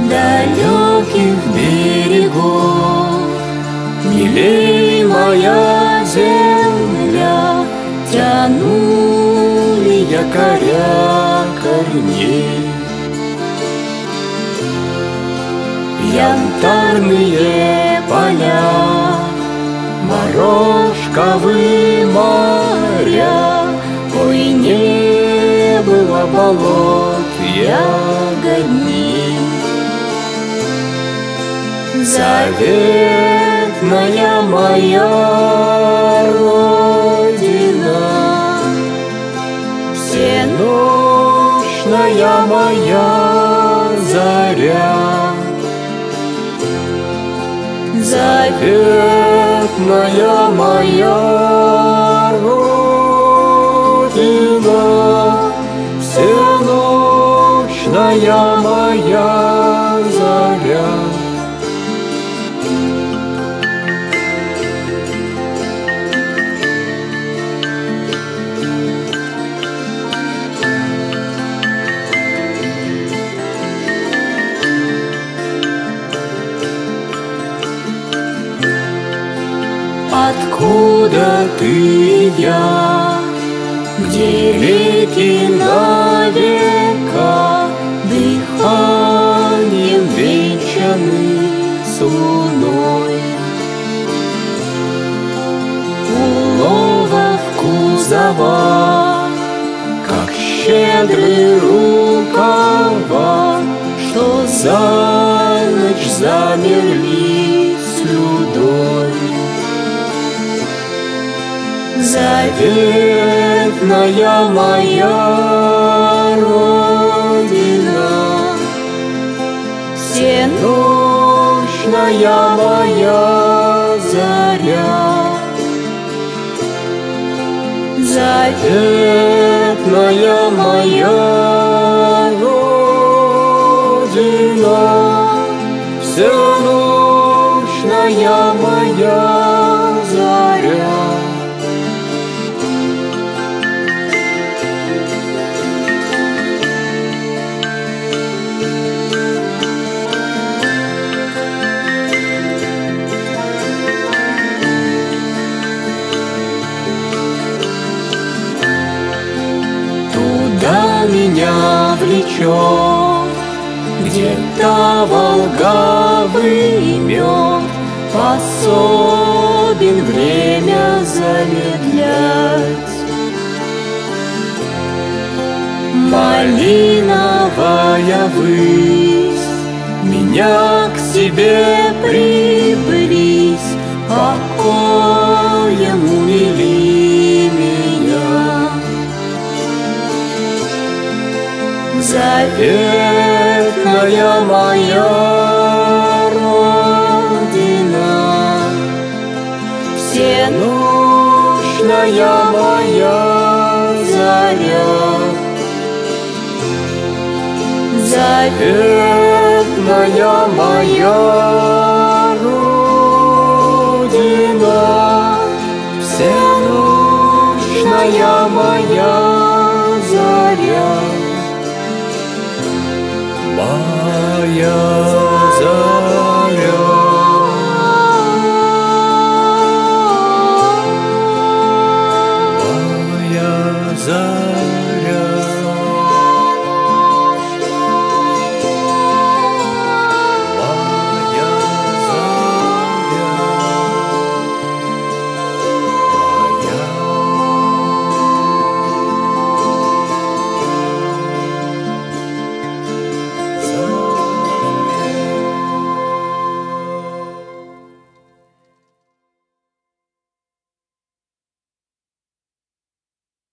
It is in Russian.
далеких берегов. Милей моя земля, тянули якоря корней. Янтарные поля, морошковые моря, ой, не было болот ягодней. Заветная моя Родина, всенощная моя заря. Заветная моя Родина, всенощная моя заря. Откуда ты и я, где реки на века дыханием венчаны с луной? Улова в кузова, как щедрые рукава, что за ночь замерли слюдой. Заветная моя Родина, всенощная моя заря. Заветная моя Родина, всенощная моя заря. Меня влечет, где-то волгавый мед способен время замедлять. Малиновая высь, меня к себе приблизь, покоем умили меня. Заветная моя Родина, всенощная моя заря. Заветная моя Родина, всенощная моя